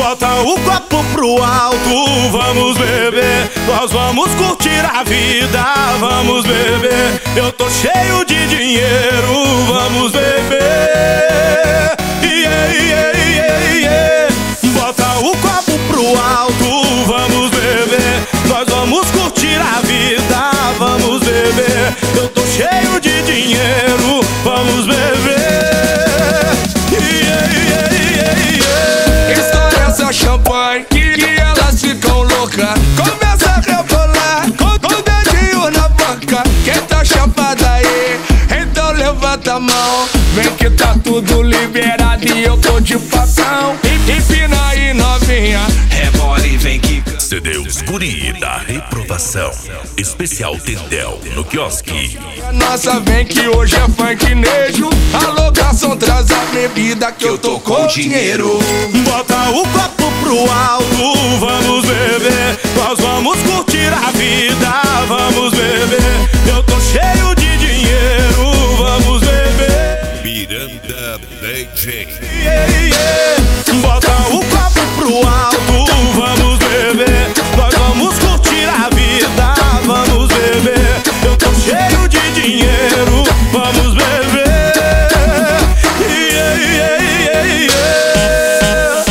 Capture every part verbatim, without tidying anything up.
Bota o copo pro alto, vamos beber. Nós vamos curtir a vida, vamos beber. Eu tô cheio de dinheiro, vamos beber. Yeah, yeah, yeah, yeah. Bota o copo pro alto, vamos beber. Nós vamos curtir a vida, vamos beber. Eu tô cheio de dinheiro, vamos beber. Yeah, yeah, yeah, yeah. Estoura essa champanhe que, que elas ficam loucas. Começa a rebolar com, com o dedinho na boca. Quem tá chapada aí, então levanta a mão. Vem que tá tudo liberado e eu tô de papão. Empina aí, novinha, rebola e vem que C D Os Guri da Reprovação. Especial Tendel no quiosque. Nossa, vem que hoje é funknejo. Alô, garçom, traz a bebida que eu tô com dinheiro. Bota o copo pro alto, vamos beber. Nós vamos curtir a vida, vamos beber. Eu tô cheio de dinheiro, vamos beber. Miranda D J. Yeah, yeah. Bota o copo pro alto, vamos beber. Nós vamos curtir a vida, vamos beber. Eu tô cheio de dinheiro, vamos beber. Yeah, yeah, yeah, yeah.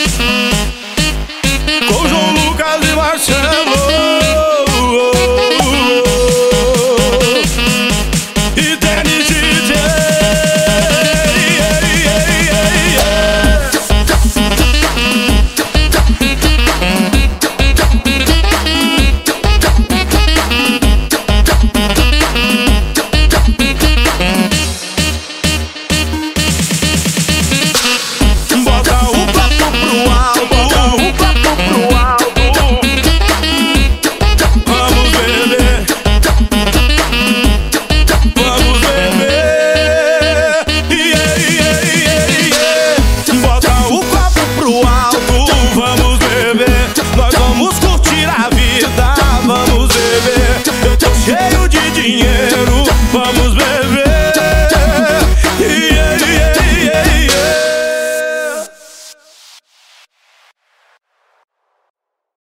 Com João Lucas e Marcelo e Dennis D J. Yeah, yeah, yeah, yeah. Bota o copo pro alto, o copo pro alto. Vamos beber, vamos beber. Yeah, yeah, yeah, yeah. Bota o copo pro alto, vamos beber. Nós vamos curtir a vida, vamos beber. Eu tô cheio de dinheiro,